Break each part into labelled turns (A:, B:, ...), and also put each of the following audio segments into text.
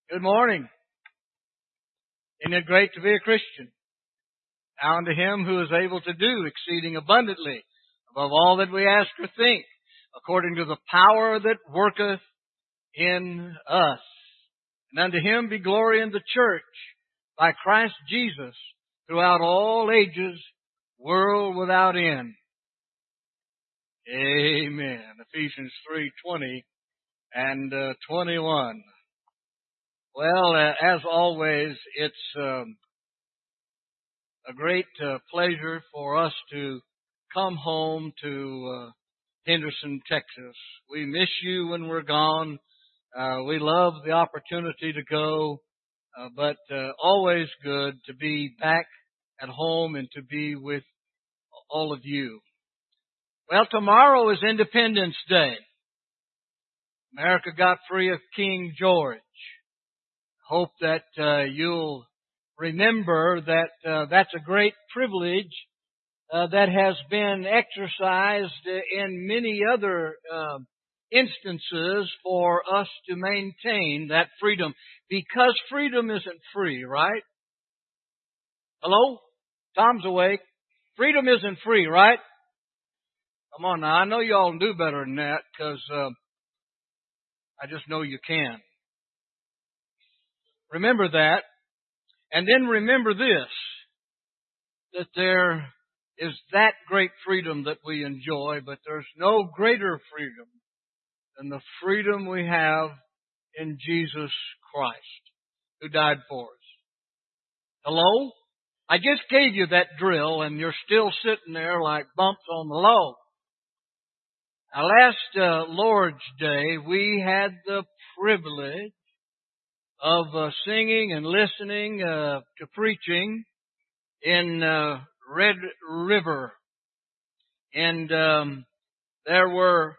A: Good morning. Isn't it great to be a Christian? Now unto Him who is able to do exceeding abundantly above all that we ask or think, according to the power that worketh in us. And unto Him be glory in the church by Christ Jesus throughout all ages, world without end. Amen. Ephesians 3:20 and 21. Well, as always, it's a great pleasure for us to come home to Henderson, Texas. We miss you when we're gone. We love the opportunity to go, but always good to be back at home and to be with all of you. Well, tomorrow is Independence Day. America got free of King George. Hope that you'll remember that that's a great privilege that has been exercised in many other instances for us to maintain that freedom, because freedom isn't free, right? Hello? Tom's awake. Freedom isn't free, right? Come on now. I know you all do better than that, because I just know you can. Remember that. And then remember this, that there is that great freedom that we enjoy, but there's no greater freedom than the freedom we have in Jesus Christ, who died for us. Hello? I just gave you that drill, and you're still sitting there like bumps on the log. Now, last Lord's Day, we had the privilege of singing and listening to preaching in Red River. And there were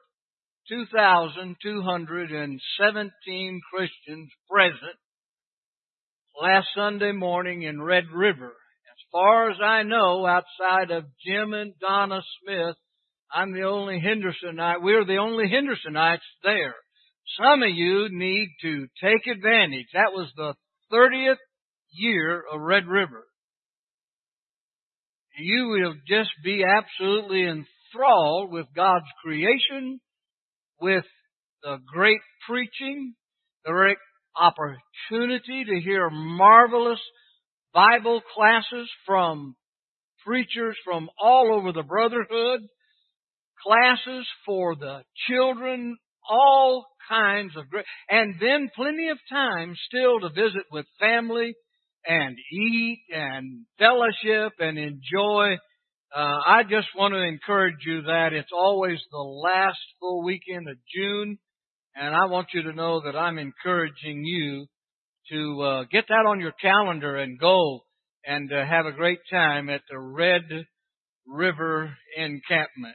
A: 2,217 Christians present last Sunday morning in Red River. As far as I know, outside of Jim and Donna Smith, I'm the only Hendersonite. We're the only Hendersonites there. Some of you need to take advantage. That was the 30th year of Red River. You will just be absolutely enthralled with God's creation, with the great preaching, the great opportunity to hear marvelous Bible classes from preachers from all over the brotherhood, classes for the children, all kinds of great, and then plenty of time still to visit with family and eat and fellowship and enjoy. I just want to encourage you that it's always the last full weekend of June, and I want you to know that I'm encouraging you to get that on your calendar and go and have a great time at the Red River encampment.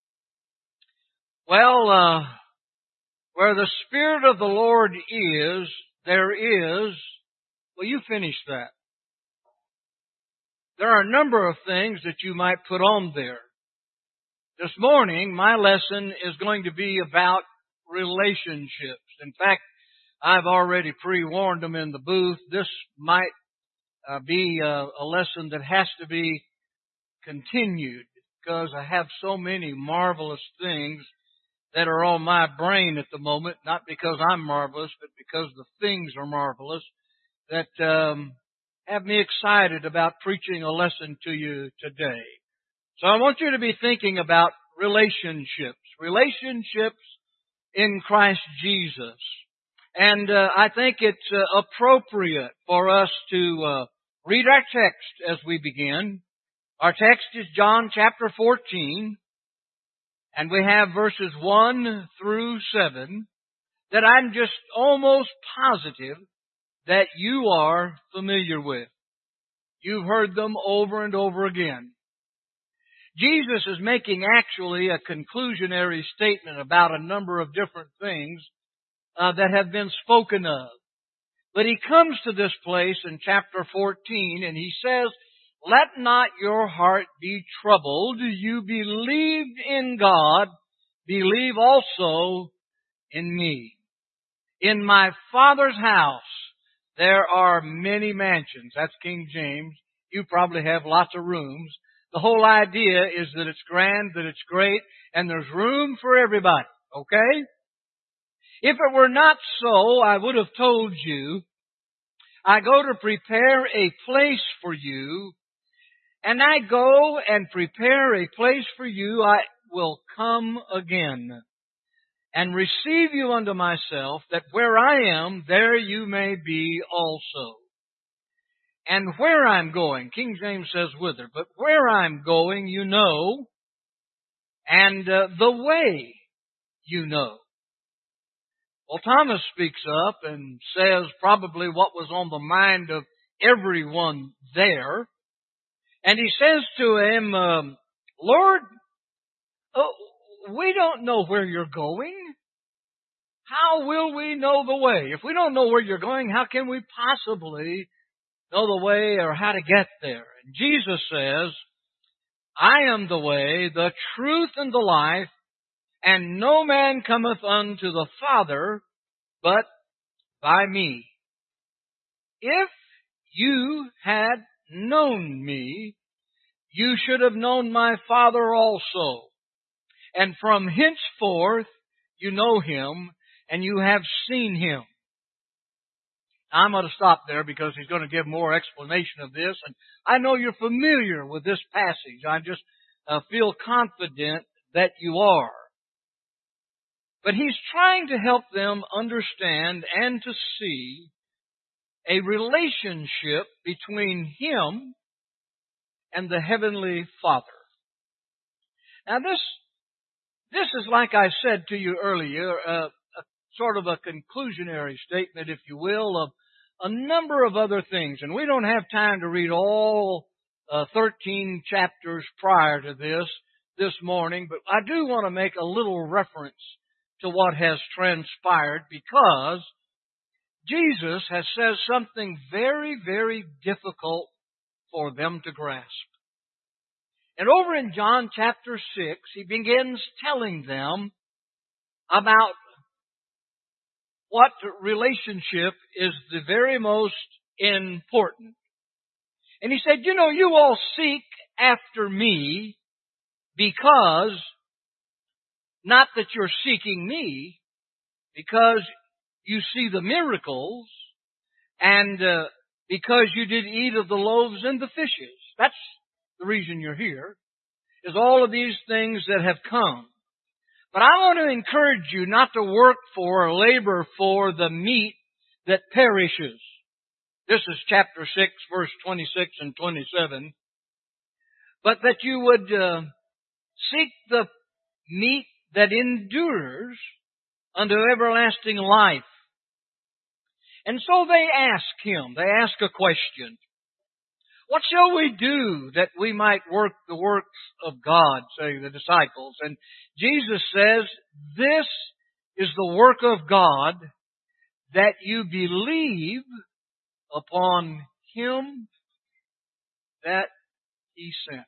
A: Well, where the Spirit of the Lord is, there is, well, you finish that. There are a number of things that you might put on there. This morning, my lesson is going to be about relationships. In fact, I've already pre-warned them in the booth. This might be a lesson that has to be continued, because I have so many marvelous things that are on my brain at the moment, not because I'm marvelous, but because the things are marvelous, that have me excited about preaching a lesson to you today. So I want you to be thinking about relationships in Christ Jesus. And I think it's appropriate for us to read our text as we begin. Our text is John chapter 14. And we have verses 1 through 7 that I'm just almost positive that you are familiar with. You've heard them over and over again. Jesus is making actually a conclusionary statement about a number of different things that have been spoken of. But he comes to this place in chapter 14 and he says, "Let not your heart be troubled. You believed in God, believe also in me. In my Father's house there are many mansions. That's King James. You probably have lots of rooms. The whole idea is that it's grand, that it's great, and there's room for everybody. Okay? If it were not so, I would have told you, I go to prepare a place for you, and I go and prepare a place for you, I will come again and receive you unto myself, that where I am, there you may be also. And where I'm going, King James says whither, but where I'm going you know, and the way you know. Well, Thomas speaks up and says probably what was on the mind of everyone there. And he says to him, Lord, we don't know where you're going. How will we know the way? If we don't know where you're going, how can we possibly know the way or how to get there? And Jesus says, I am the way, the truth, and the life, and no man cometh unto the Father but by me. If you had known me, you should have known my Father also. And from henceforth you know him, and you have seen him. I'm going to stop there because he's going to give more explanation of this. And I know you're familiar with this passage. I just feel confident that you are. But he's trying to help them understand and to see a relationship between him and the Heavenly Father. Now this is, like I said to you earlier, a sort of a conclusionary statement, if you will, of a number of other things. And we don't have time to read all 13 chapters prior to this morning, but I do want to make a little reference to what has transpired, because Jesus has said something very, very difficult for them to grasp. And over in John chapter 6, he begins telling them about what relationship is the very most important. And he said, you know, you all seek after me because, not that you're seeking me, because you see the miracles and because you did eat of the loaves and the fishes. That's the reason you're here, is all of these things that have come. But I want to encourage you not to work for or labor for the meat that perishes. This is chapter 6, verse 26 and 27. But that you would seek the meat that endures unto everlasting life. And so they ask a question. What shall we do that we might work the works of God, say the disciples? And Jesus says, this is the work of God, that you believe upon Him that He sent.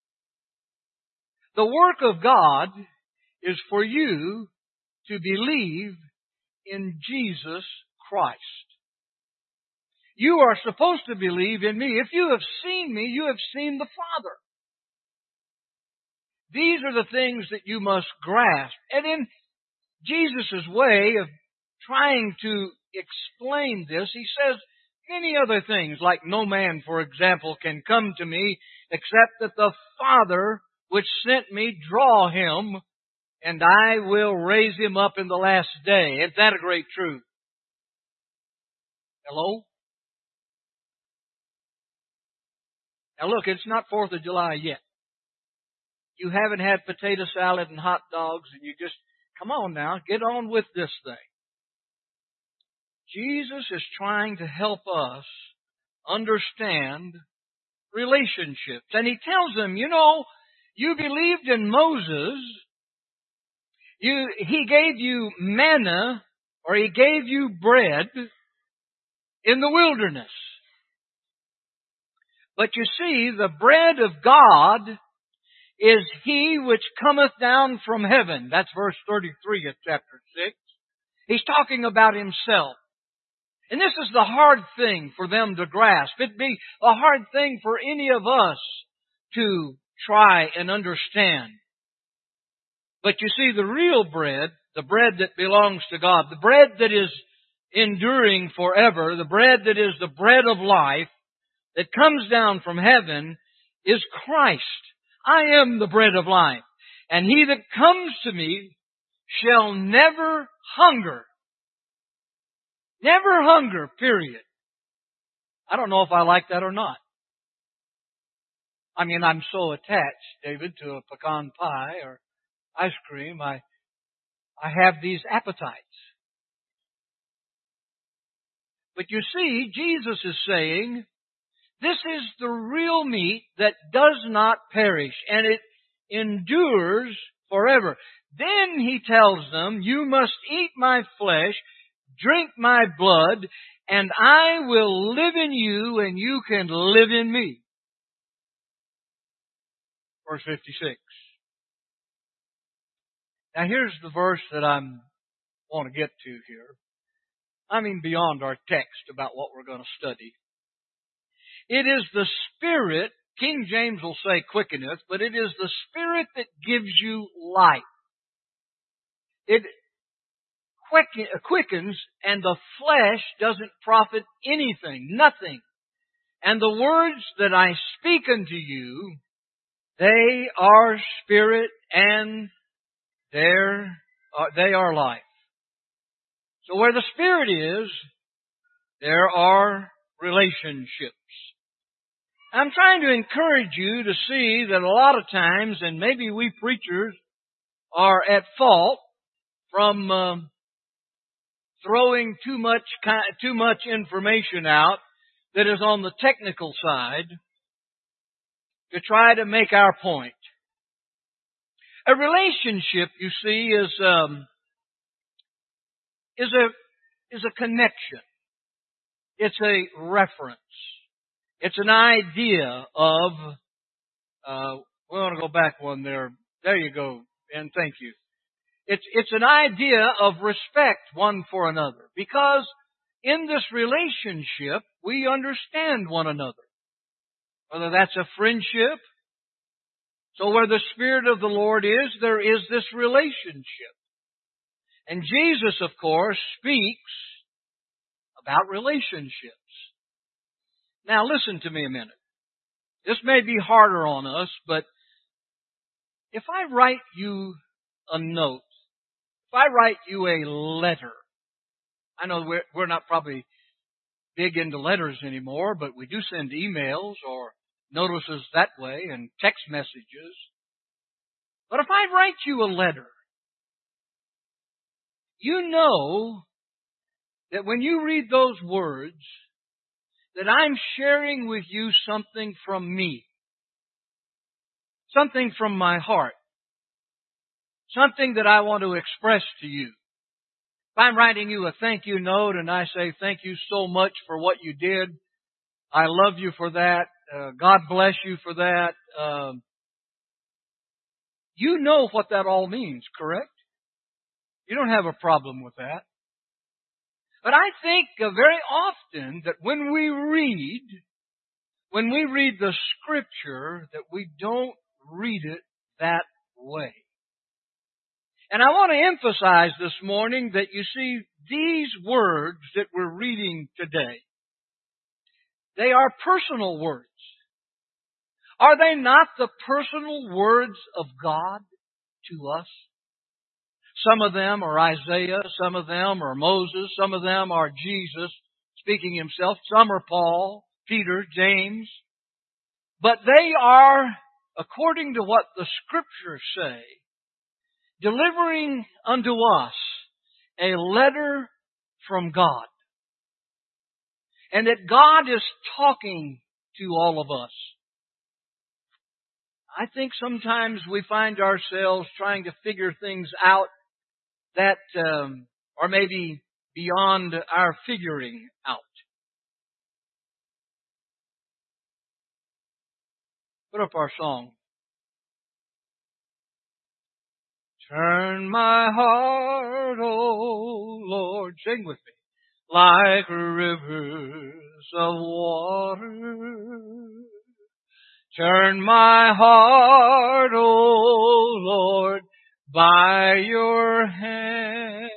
A: The work of God is for you to believe in Jesus Christ. You are supposed to believe in me. If you have seen me, you have seen the Father. These are the things that you must grasp. And in Jesus' way of trying to explain this, he says many other things, like no man, for example, can come to me except that the Father which sent me draw him, and I will raise him up in the last day. Isn't that a great truth? Hello? Now look, it's not 4th of July yet. You haven't had potato salad and hot dogs, and you just, come on now, get on with this thing. Jesus is trying to help us understand relationships. And he tells them, you know, you believed in Moses. He gave you manna, or he gave you bread in the wilderness. But you see, the bread of God is he which cometh down from heaven. That's verse 33 of chapter 6. He's talking about himself. And this is the hard thing for them to grasp. It'd be a hard thing for any of us to try and understand. But you see, the real bread, the bread that belongs to God, the bread that is enduring forever, the bread that is the bread of life that comes down from heaven is Christ. I am the bread of life. And he that comes to me shall never hunger. Never hunger, period. I don't know if I like that or not. I mean, I'm so attached, David, to a pecan pie or ice cream. I have these appetites. But you see, Jesus is saying, this is the real meat that does not perish, and it endures forever. Then he tells them, you must eat my flesh, drink my blood, and I will live in you, and you can live in me. Verse 56. Now here's the verse that I want to get to here. I mean beyond our text about what we're going to study. It is the Spirit, King James will say quickeneth, but it is the Spirit that gives you life. It quickens, and the flesh doesn't profit anything, nothing. And the words that I speak unto you, they are spirit and they are life. So where the Spirit is, there are relationships. I'm trying to encourage you to see that a lot of times, and maybe we preachers are at fault from throwing too much information out that is on the technical side to try to make our point. A relationship, you see, is a connection. It's a reference. It's an idea of, we want to go back one there. There you go, and thank you. It's an idea of respect one for another. Because in this relationship, we understand one another. Whether that's a friendship. So where the Spirit of the Lord is, there is this relationship. And Jesus, of course, speaks about relationships. Now listen to me a minute. This may be harder on us, but if I write you a note, if I write you a letter, I know we're not probably big into letters anymore, but we do send emails or notices that way and text messages. But if I write you a letter, you know that when you read those words, that I'm sharing with you something from me. Something from my heart. Something that I want to express to you. If I'm writing you a thank you note and I say thank you so much for what you did, I love you for that, God bless you for that, you know what that all means, correct? You don't have a problem with that. But I think very often that when we read the Scripture, that we don't read it that way. And I want to emphasize this morning that you see, these words that we're reading today, they are personal words. Are they not the personal words of God to us? Some of them are Isaiah, some of them are Moses, some of them are Jesus speaking himself, some are Paul, Peter, James. But they are, according to what the Scriptures say, delivering unto us a letter from God. And that God is talking to all of us. I think sometimes we find ourselves trying to figure things out that are maybe beyond our figuring out. Put up our song. Turn my heart, O Lord. Sing with me. like rivers of water. Turn my heart, O Lord, by your hand,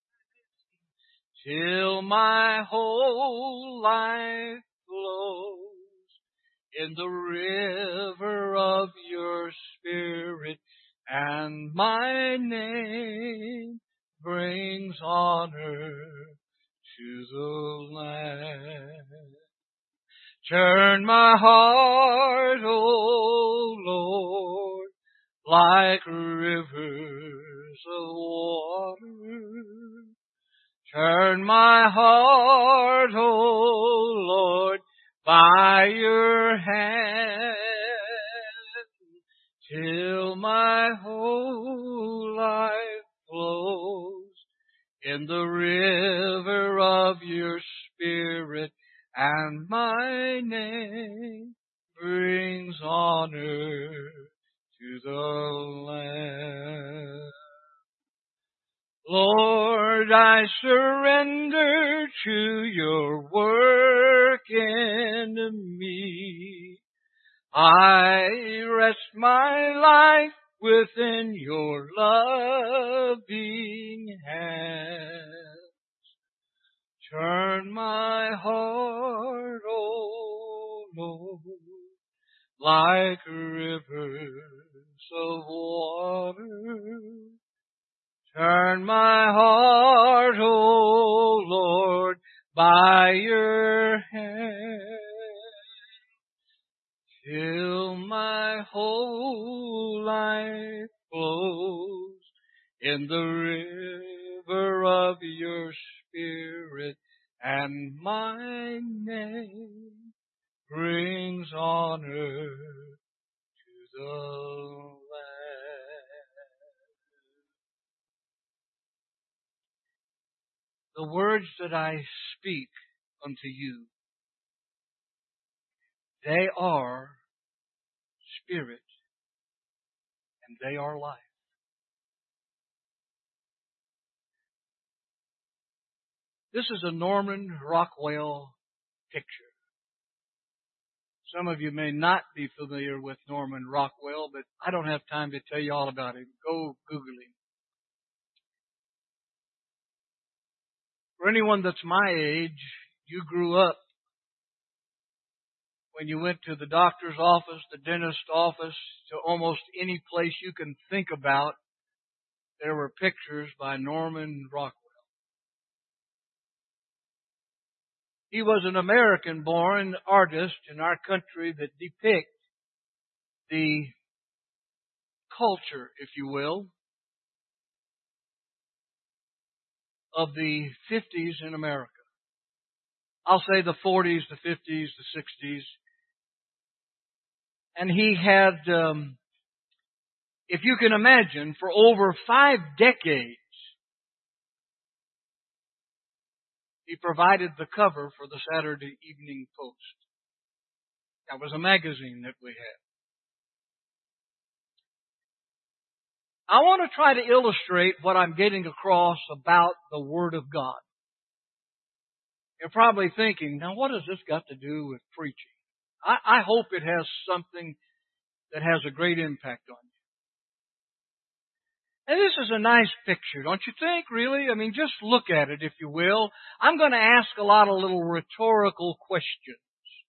A: till my whole life flows in the river of your Spirit, and my name brings honor to the land. Turn my heart, O Lord, like rivers of water. Turn my heart, O Lord, by your hand, till my whole life flows in the river of your Spirit, and my name brings honor to the land. Lord, I surrender to your work in me. I rest my life within your loving hands. Turn my heart, O Lord, like rivers of water. Turn my heart, O Lord, by your hand, till my whole life flows in the river of your Spirit, and my name brings honor to the land. The words that I speak unto you, they are spirit, and they are life. This is a Norman Rockwell picture. Some of you may not be familiar with Norman Rockwell, but I don't have time to tell you all about him. Go Google him. For anyone that's my age, you grew up when you went to the doctor's office, the dentist's office, to almost any place you can think about, there were pictures by Norman Rockwell. He was an American-born artist in our country that depicts the culture, if you will, of the 50s in America. I'll say the 40s, the 50s, the 60s. And he had, if you can imagine, for over 5 decades, he provided the cover for the Saturday Evening Post. That was a magazine that we had. I want to try to illustrate what I'm getting across about the Word of God. You're probably thinking, now what has this got to do with preaching? I hope it has something that has a great impact on you. And this is a nice picture, don't you think, really? I mean, just look at it, if you will. I'm going to ask a lot of little rhetorical questions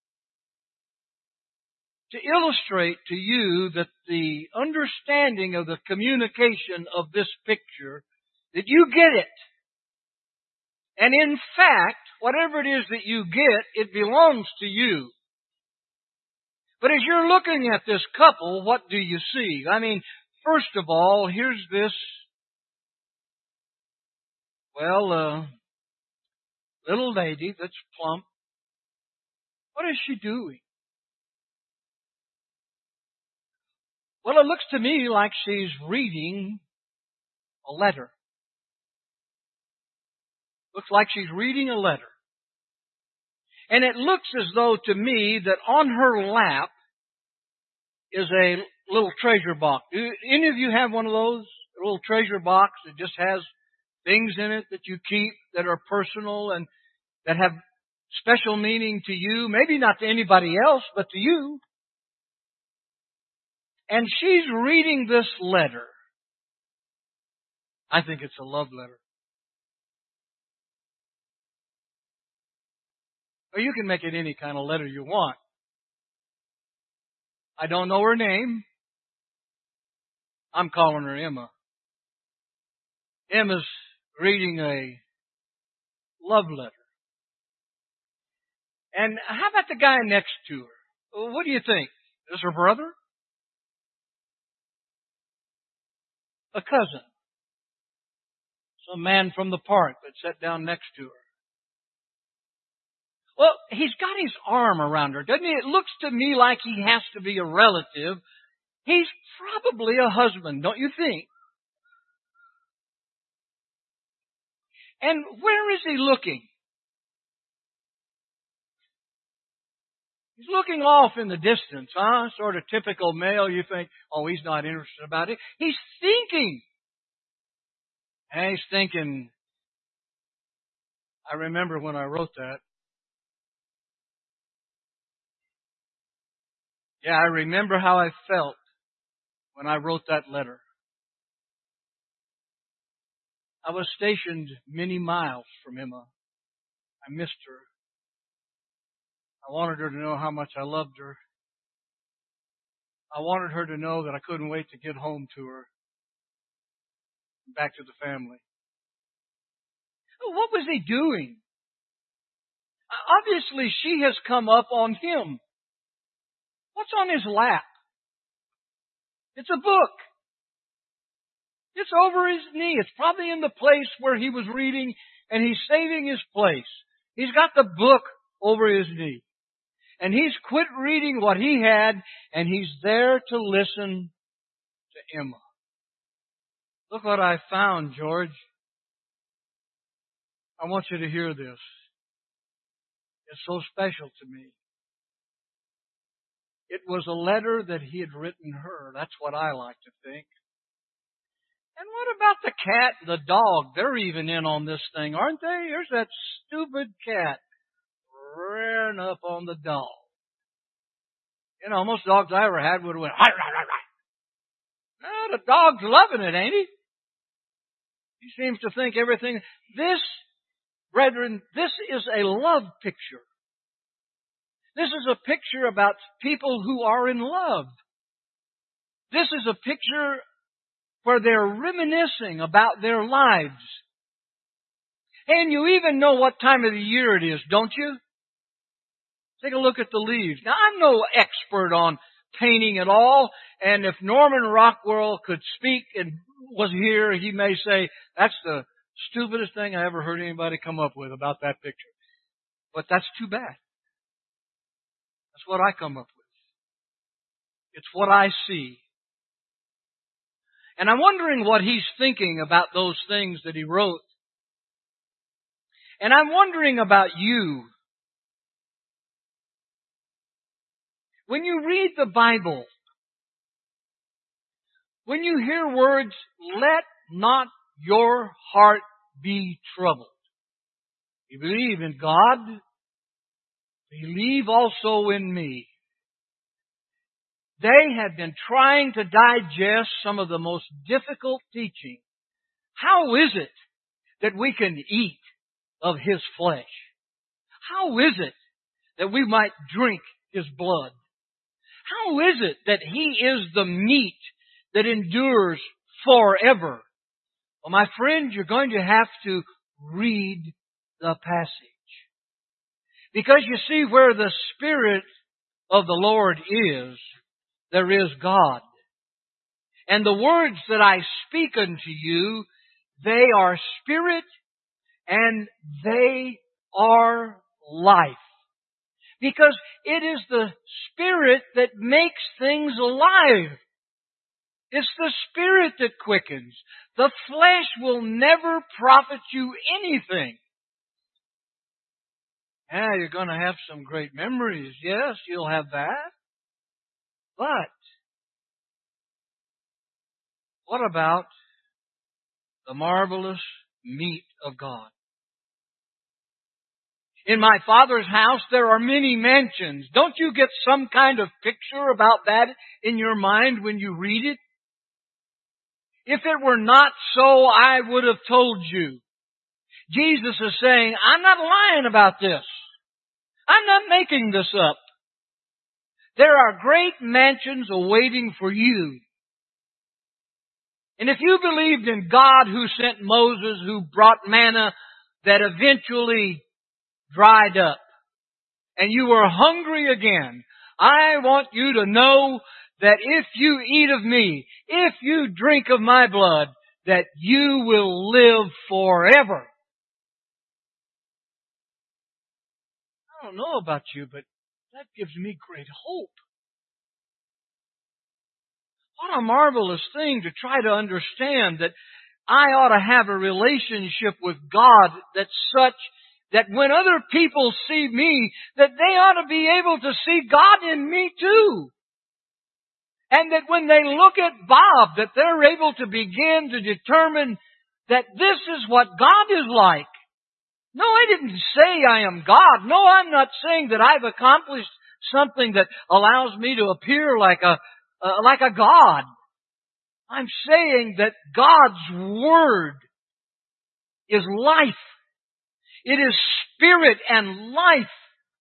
A: to illustrate to you that the understanding of the communication of this picture, that you get it. And in fact, whatever it is that you get, it belongs to you. But as you're looking at this couple, what do you see? I mean, first of all, here's this, little lady that's plump. What is she doing? Well, it looks to me like she's reading a letter. Looks like she's reading a letter. And it looks as though to me that on her lap is a little treasure box. Do any of you have one of those? A little treasure box that just has things in it that you keep that are personal. And that have special meaning to you, maybe not to anybody else, but to you. And she's reading this letter. I think it's a love letter. Or you can make it any kind of letter you want. I don't know her name. I'm calling her Emma. Emma's reading a love letter. And how about the guy next to her? What do you think? Is her brother? A cousin? Some man from the park that sat down next to her? Well, he's got his arm around her, doesn't he? It looks to me like he has to be a relative. He's probably a husband, don't you think? And where is he looking? He's looking off in the distance, huh? Sort of typical male. You think, oh, he's not interested about it. He's thinking. And he's thinking, I remember when I wrote that. Yeah, I remember how I felt when I wrote that letter. I was stationed many miles from Emma. I missed her. I wanted her to know how much I loved her. I wanted her to know that I couldn't wait to get home to her, back to the family. What was he doing? Obviously, she has come up on him. What's on his lap? It's a book. It's over his knee. It's probably in the place where he was reading, and he's saving his place. He's got the book over his knee. And he's quit reading what he had, and he's there to listen to Emma. Look what I found, George. I want you to hear this. It's so special to me. It was a letter that he had written her. That's what I like to think. And what about the cat and the dog? They're even in on this thing, aren't they? Here's that stupid cat rearing up on the dog. You know, most dogs I ever had would have went, "Hi, rah, rah, rah." No, the dog's loving it, ain't he? He seems to think everything. This, brethren, this is a love picture. This is a picture about people who are in love. This is a picture where they're reminiscing about their lives. And you even know what time of the year it is, don't you? Take a look at the leaves. Now, I'm no expert on painting at all, and if Norman Rockwell could speak and was here, he may say, that's the stupidest thing I ever heard anybody come up with about that picture. But that's too bad. That's what I come up with. It's what I see. And I'm wondering what he's thinking about those things that he wrote. And I'm wondering about you. When you read the Bible, when you hear words, let not your heart be troubled. You believe in God, believe also in me. They have been trying to digest some of the most difficult teaching. How is it that we can eat of His flesh? How is it that we might drink His blood? How is it that He is the meat that endures forever? Well, my friend, you're going to have to read the passage. Because you see, where the Spirit of the Lord is, there is God. And the words that I speak unto you, they are spirit and they are life. Because it is the Spirit that makes things alive. It's the Spirit that quickens. The flesh will never profit you anything. Yeah, you're going to have some great memories. Yes, you'll have that. But what about the marvelous meat of God? In my Father's house there are many mansions. Don't you get some kind of picture about that in your mind when you read it? If it were not so, I would have told you. Jesus is saying, I'm not lying about this. I'm not making this up. There are great mansions awaiting for you. And if you believed in God who sent Moses, who brought manna that eventually dried up, and you were hungry again, I want you to know that if you eat of me, if you drink of my blood, that you will live forever. I don't know about you, but that gives me great hope. What a marvelous thing to try to understand that I ought to have a relationship with God that's such that when other people see me, that they ought to be able to see God in me too. And that when they look at Bob, that they're able to begin to determine that this is what God is like. No, I didn't say I am God. No, I'm not saying that I've accomplished something that allows me to appear like a God. I'm saying that God's Word is life. It is spirit and life.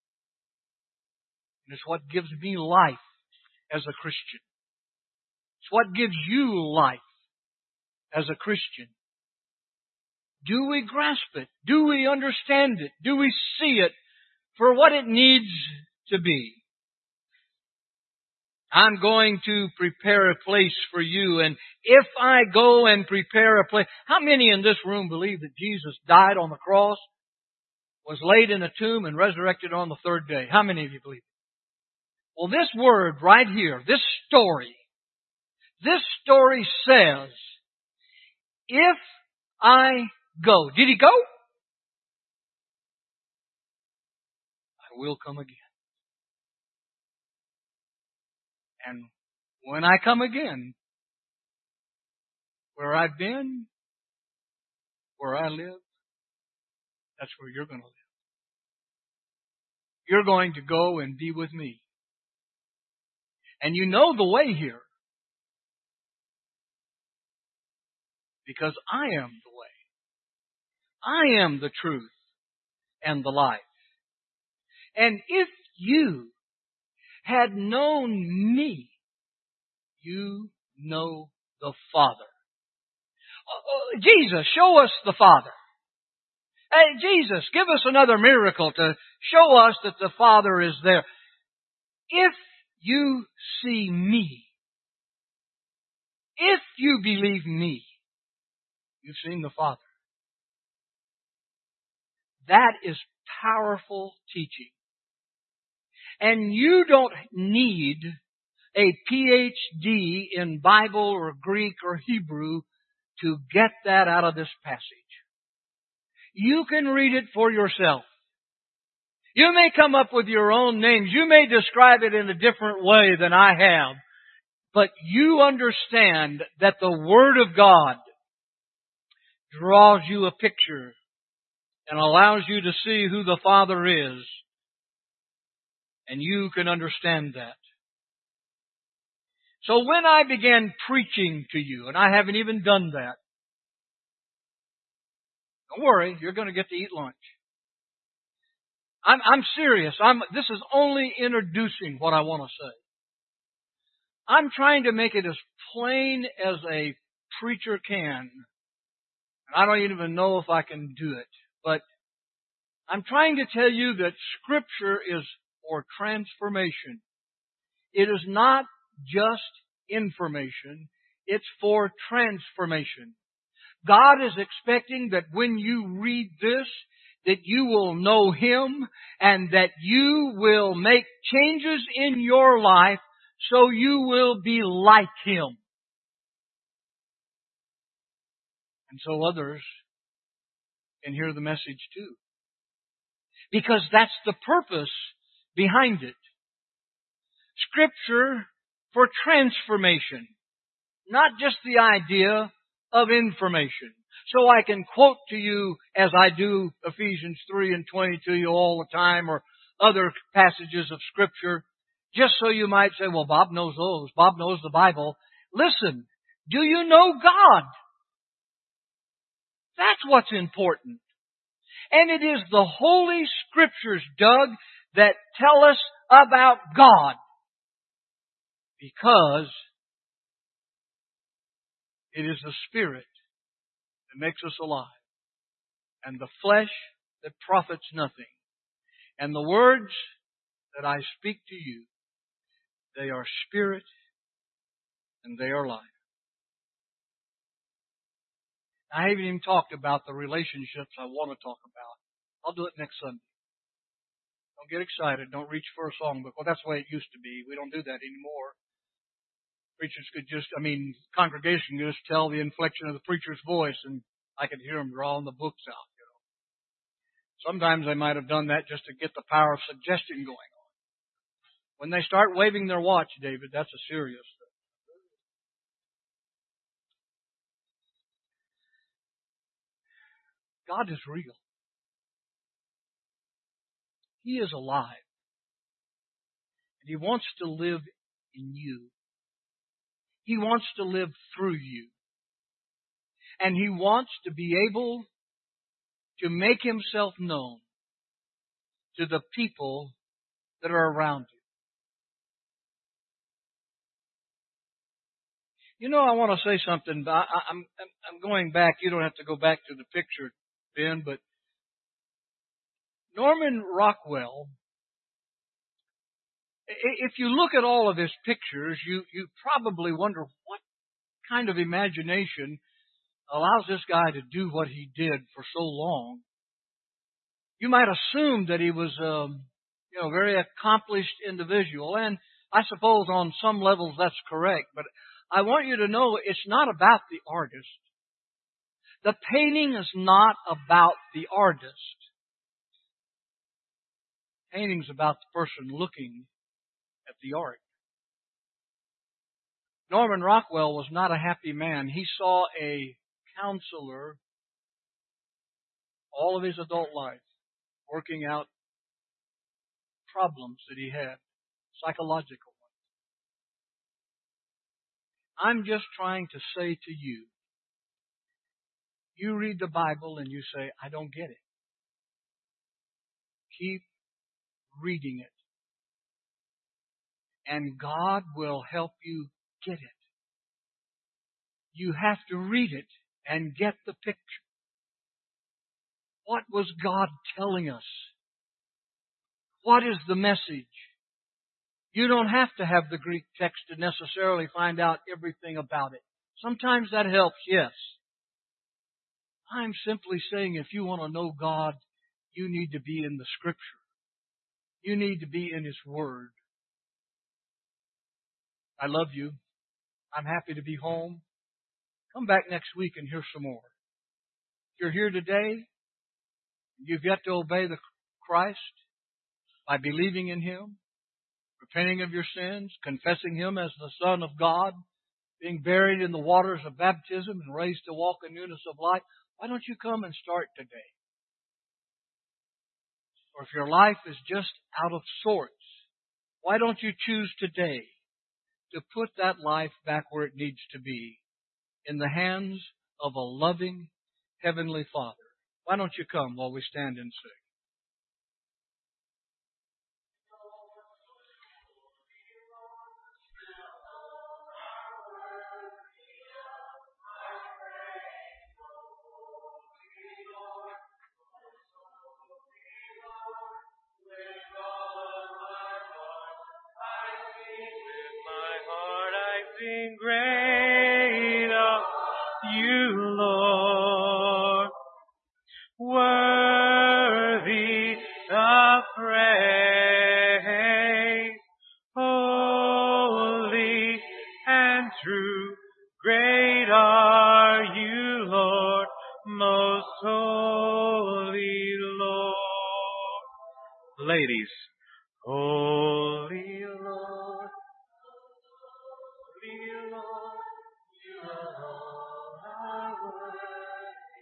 A: And it's what gives me life as a Christian. It's what gives you life as a Christian. Do we grasp it? Do we understand it? Do we see it for what it needs to be? I'm going to prepare a place for you, and if I go and prepare a place... How many in this room believe that Jesus died on the cross, was laid in a tomb, and resurrected on the third day? How many of you believe it? Well, this word right here, this story says, if I go... Did He go? I will come again. And when I come again, where I've been, where I live, that's where you're going to live. You're going to go and be with me. And you know the way here. Because I am the way. I am the truth and the life. And if you had known me, you know the Father. Jesus, show us the Father. Hey, Jesus, give us another miracle to show us that the Father is there. If you see me, if you believe me, you've seen the Father. That is powerful teaching. And you don't need a PhD in Bible or Greek or Hebrew to get that out of this passage. You can read it for yourself. You may come up with your own names. You may describe it in a different way than I have. But you understand that the Word of God draws you a picture and allows you to see who the Father is. And you can understand that. So when I began preaching to you, and I haven't even done that, don't worry, you're going to get to eat lunch. I'm serious. This is only introducing what I want to say. I'm trying to make it as plain as a preacher can. And I don't even know if I can do it. But I'm trying to tell you that Scripture is for transformation. It is not just information. It's for transformation. God is expecting that when you read this, that you will know Him and that you will make changes in your life so you will be like Him. And so others can hear the message too. Because that's the purpose behind it. Scripture for transformation. Not just the idea of information. So I can quote to you, as I do Ephesians 3 and 20 to you all the time, or other passages of Scripture, just so you might say, well, Bob knows those. Bob knows the Bible. Listen, do you know God? That's what's important. And it is the Holy Scriptures, Doug, that tell us about God. Because it is the Spirit that makes us alive. And the flesh that profits nothing. And the words that I speak to you, they are spirit and they are life. I haven't even talked about the relationships I want to talk about. I'll do it next Sunday. Don't get excited. Don't reach for a songbook. Well, that's the way it used to be. We don't do that anymore. Preachers could congregation could just tell the inflection of the preacher's voice, and I could hear them drawing the books out. Sometimes they might have done that just to get the power of suggestion going on. When they start waving their watch, David, that's a serious thing. God is real. He is alive. And He wants to live in you. He wants to live through you. And He wants to be able to make Himself known to the people that are around you. You know, I want to say something. I'm going back. You don't have to go back to the picture, Ben, but Norman Rockwell, if you look at all of his pictures, you probably wonder what kind of imagination allows this guy to do what he did for so long. You might assume that he was a very accomplished individual, and I suppose on some levels that's correct, but I want you to know it's not about the artist. The painting is not about the artist. Painting's about the person looking at the art. Norman Rockwell was not a happy man. He saw a counselor all of his adult life working out problems that he had, psychological ones. I'm just trying to say to you, you read the Bible and you say, I don't get it. Keep reading it. And God will help you get it. You have to read it and get the picture. What was God telling us? What is the message? You don't have to have the Greek text to necessarily find out everything about it. Sometimes that helps, yes. I'm simply saying if you want to know God, you need to be in the Scripture. You need to be in His Word. I love you. I'm happy to be home. Come back next week and hear some more. If you're here today, you've yet to obey the Christ by believing in Him, repenting of your sins, confessing Him as the Son of God, being buried in the waters of baptism and raised to walk in newness of life, why don't you come and start today? Or if your life is just out of sorts, why don't you choose today to put that life back where it needs to be, in the hands of a loving Heavenly Father? Why don't you come while we stand and sing?
B: Sing great are you, Lord, worthy of praise, holy and true. Great are you, Lord, most holy Lord. Ladies, holy Lord. Dear Lord, you alone are worthy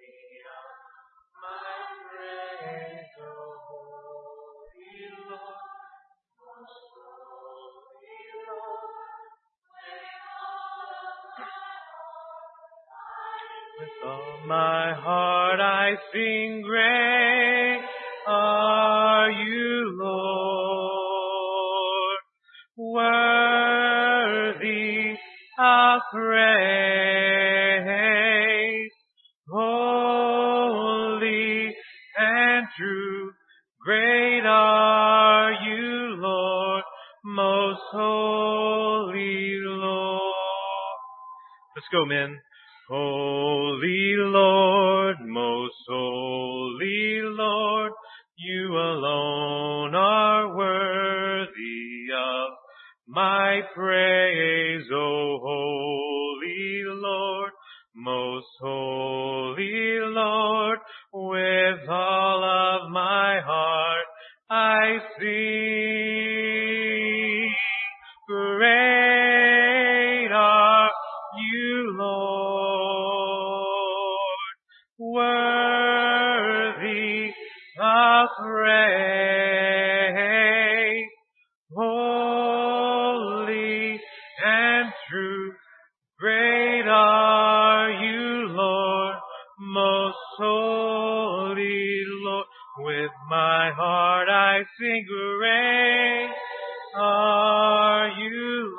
B: With all my heart I sing, great are you, Lord, worthy of praise, holy and true. Great are you, Lord, most holy Lord. Let's go, men. Holy Lord, most holy Lord, you alone are worthy of my praise. O holy Lord, most holy Lord, with all of my heart I sing. Great are you, Lord, worthy of praise, holy and true. Great are you, Lord, most holy Lord. With my heart I sing, great are you,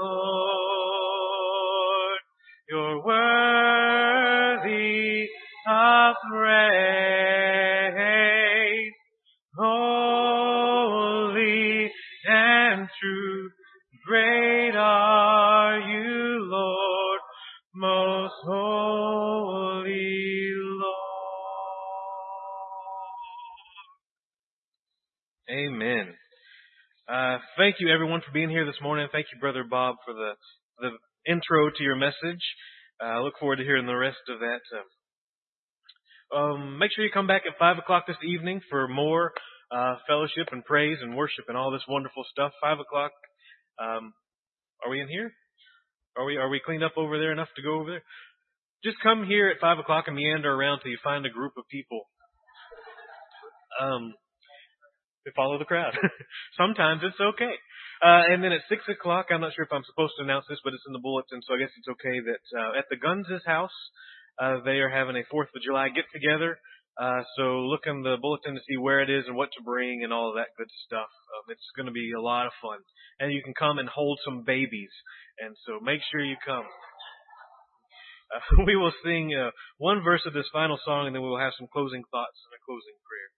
B: Lord. You're worthy of praise, holy and true. Great are you, Lord, most holy Lord. Amen. Thank you, everyone, for being here this morning. Thank you, Brother Bob, for the intro to your message. I look forward to hearing the rest of that. Make sure you come back at 5 o'clock this evening for more fellowship and praise and worship and all this wonderful stuff. 5 o'clock. Are we in here? Are we cleaned up over there enough to go over there? Just come here at 5 o'clock and meander around till you find a group of people. To follow the crowd. Sometimes it's okay. And then at 6 o'clock, I'm not sure if I'm supposed to announce this, but it's in the bulletin, so I guess it's okay that at the Guns' house, they are having a 4th of July get-together. So look in the bulletin to see where it is and what to bring and all of that good stuff. It's going to be a lot of fun. And you can come and hold some babies. And so make sure you come. We will sing one verse of this final song, and then we will have some closing thoughts and a closing prayer.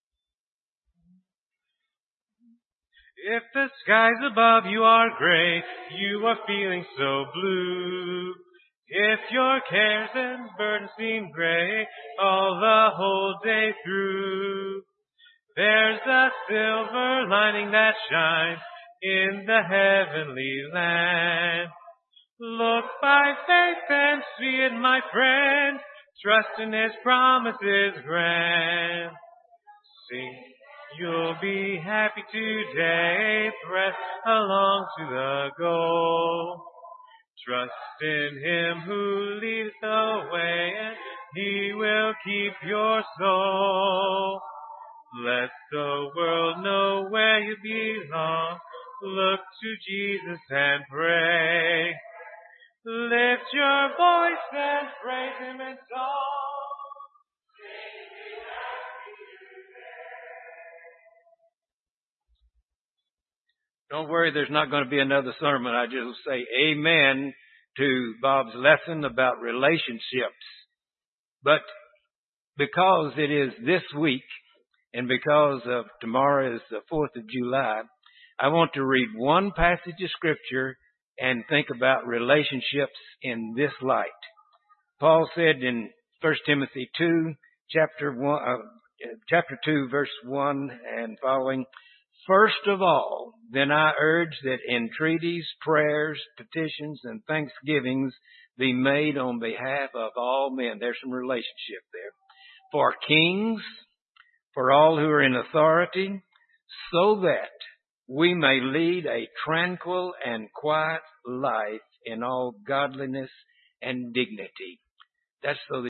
B: If the skies above you are gray, you are feeling so blue. If your cares and burdens seem gray all the whole day through, there's a silver lining that shines in the heavenly land. Look by faith and see it, my friend. Trust in His promises grand. Sing. You'll be happy today, press along to the goal. Trust in Him who leads the way, and He will keep your soul. Let the world know where you belong. Look to Jesus and pray. Lift your voice and praise Him in song.
A: Don't worry, there's not going to be another sermon. I just say amen to Bob's lesson about relationships. But because it is this week and because of tomorrow is the 4th of July, I want to read one passage of Scripture and think about relationships in this light. Paul said in 1 Timothy 2, chapter 2, verse 1 and following, "First of all, then I urge that entreaties, prayers, petitions, and thanksgivings be made on behalf of all men." There's some relationship there. "For kings, for all who are in authority, so that we may lead a tranquil and quiet life in all godliness and dignity." That's so that